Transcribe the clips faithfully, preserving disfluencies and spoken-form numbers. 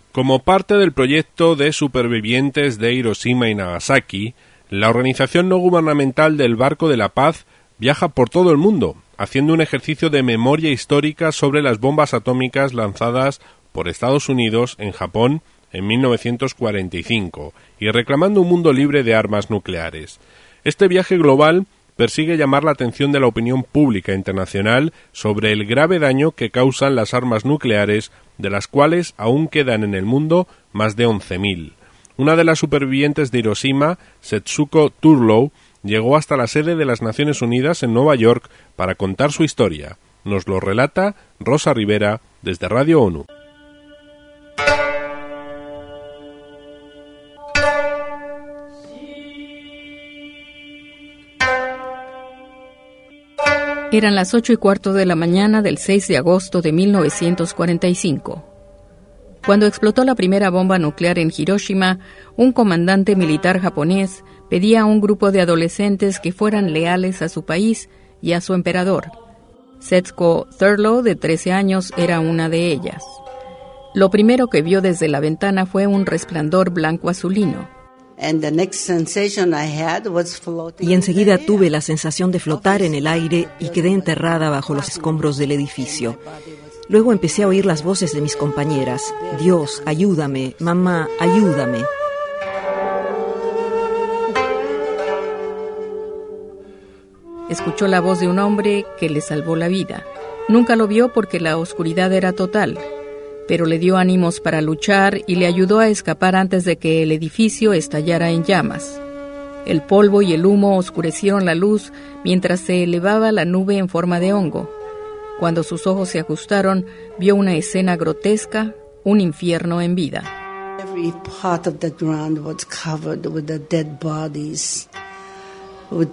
Como parte del proyecto de supervivientes de Hiroshima y Nagasaki, la organización no gubernamental del Barco de la Paz viaja por todo el mundo, haciendo un ejercicio de memoria histórica sobre las bombas atómicas lanzadas por Estados Unidos en Japón en mil novecientos cuarenta y cinco y reclamando un mundo libre de armas nucleares. Este viaje global persigue llamar la atención de la opinión pública internacional sobre el grave daño que causan las armas nucleares, de las cuales aún quedan en el mundo más de once mil. Una de las supervivientes de Hiroshima, Setsuko Thurlow, llegó hasta la sede de las Naciones Unidas en Nueva York para contar su historia. Nos lo relata Rosa Rivera desde Radio ONU. Eran las ocho y cuarto de la mañana del seis de agosto de mil novecientos cuarenta y cinco. Cuando explotó la primera bomba nuclear en Hiroshima, un comandante militar japonés pedía a un grupo de adolescentes que fueran leales a su país y a su emperador. Setsuko Thurlow, de trece años, era una de ellas. Lo primero que vio desde la ventana fue un resplandor blanco-azulino. Y enseguida tuve la sensación de flotar en el aire y quedé enterrada bajo los escombros del edificio. Luego empecé a oír las voces de mis compañeras. Dios, ayúdame, mamá, ayúdame. Escuchó la voz de un hombre que le salvó la vida. Nunca lo vio porque la oscuridad era total, pero le dio ánimos para luchar y le ayudó a escapar antes de que el edificio estallara en llamas. El polvo y el humo oscurecieron la luz mientras se elevaba la nube en forma de hongo. Cuando sus ojos se ajustaron, vio una escena grotesca, un infierno en vida. Every part of the ground was covered with the dead bodies, with,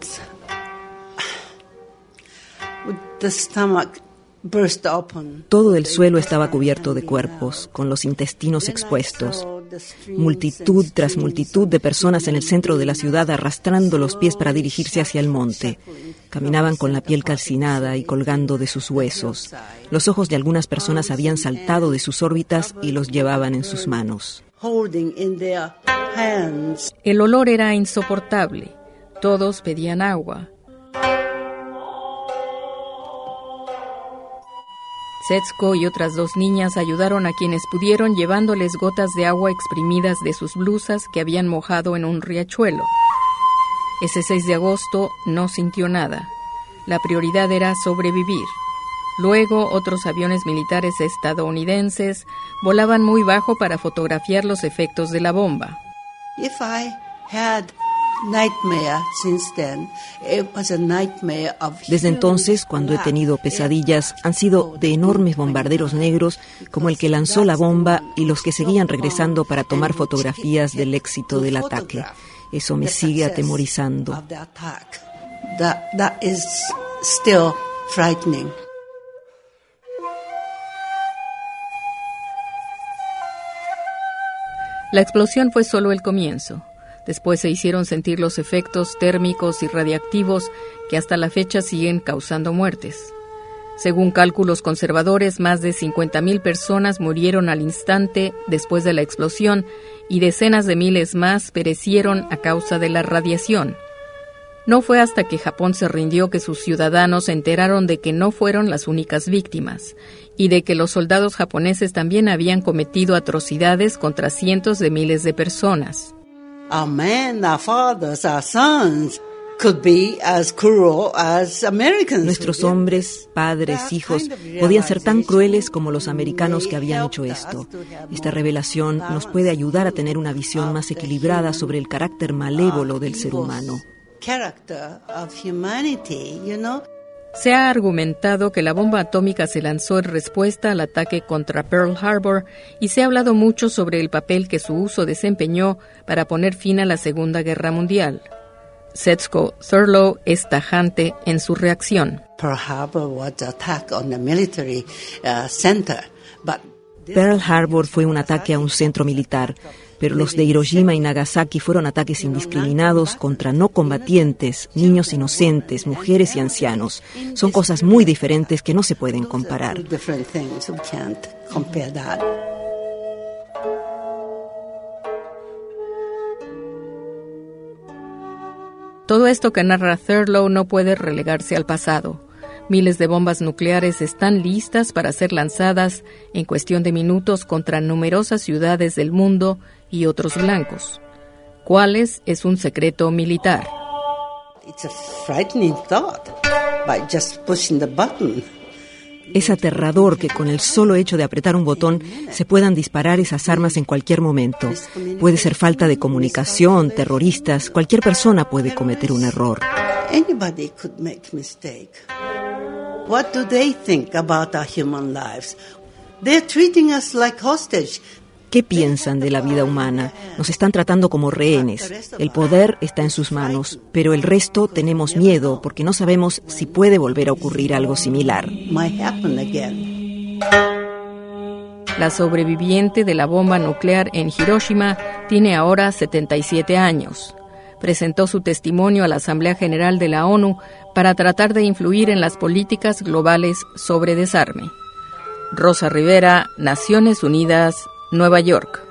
with the stomach. Todo el suelo estaba cubierto de cuerpos, con los intestinos expuestos. Multitud tras multitud de personas en el centro de la ciudad arrastrando los pies para dirigirse hacia el monte. Caminaban con la piel calcinada y colgando de sus huesos. Los ojos de algunas personas habían saltado de sus órbitas y los llevaban en sus manos. El olor era insoportable. Todos pedían agua. Setsuko y otras dos niñas ayudaron a quienes pudieron llevándoles gotas de agua exprimidas de sus blusas que habían mojado en un riachuelo. Ese seis de agosto no sintió nada. La prioridad era sobrevivir. Luego, otros aviones militares estadounidenses volaban muy bajo para fotografiar los efectos de la bomba. If I had nightmare since then, it was a nightmare of... Desde entonces, cuando he tenido pesadillas, han sido de enormes bombarderos negros como el que lanzó la bomba y los que seguían regresando para tomar fotografías del éxito del ataque. Eso me sigue atemorizando. That, that is still frightening. La explosión fue solo el comienzo. Después se hicieron sentir los efectos térmicos y radiactivos que hasta la fecha siguen causando muertes. Según cálculos conservadores, más de cincuenta mil personas murieron al instante después de la explosión y decenas de miles más perecieron a causa de la radiación. No fue hasta que Japón se rindió que sus ciudadanos se enteraron de que no fueron las únicas víctimas y de que los soldados japoneses también habían cometido atrocidades contra cientos de miles de personas. Our men, our fathers, our sons could be as cruel as Americans. Nuestros hombres, padres, hijos, podían ser tan crueles como los americanos que habían hecho esto. Esta revelación nos puede ayudar a tener una visión más equilibrada sobre el carácter malévolo del ser humano. Se ha argumentado que la bomba atómica se lanzó en respuesta al ataque contra Pearl Harbor y se ha hablado mucho sobre el papel que su uso desempeñó para poner fin a la Segunda Guerra Mundial. Setsuko Thurlow es tajante en su reacción. Pearl Harbor was an attack on the military uh, center, but Pearl Harbor fue un ataque a un centro militar, pero los de Hiroshima y Nagasaki fueron ataques indiscriminados contra no combatientes, niños inocentes, mujeres y ancianos. Son cosas muy diferentes que no se pueden comparar. Todo esto que narra Thurlow no puede relegarse al pasado. Miles de bombas nucleares están listas para ser lanzadas en cuestión de minutos contra numerosas ciudades del mundo y otros blancos. ¿Cuáles? Es un secreto militar. It's a frightening thought by just pushing the button. Es aterrador que con el solo hecho de apretar un botón se puedan disparar esas armas en cualquier momento. Puede ser falta de comunicación, terroristas, cualquier persona puede cometer un error. Anybody could make mistake. What do they think about our human lives? They're treating us like hostage. ¿Qué piensan de la vida humana? Nos están tratando como rehenes. El poder está en sus manos, pero el resto tenemos miedo porque no sabemos si puede volver a ocurrir algo similar. La sobreviviente de la bomba nuclear en Hiroshima tiene ahora setenta y siete años. Presentó su testimonio a la Asamblea General de la ONU para tratar de influir en las políticas globales sobre desarme. Rosa Rivera, Naciones Unidas, Nueva York.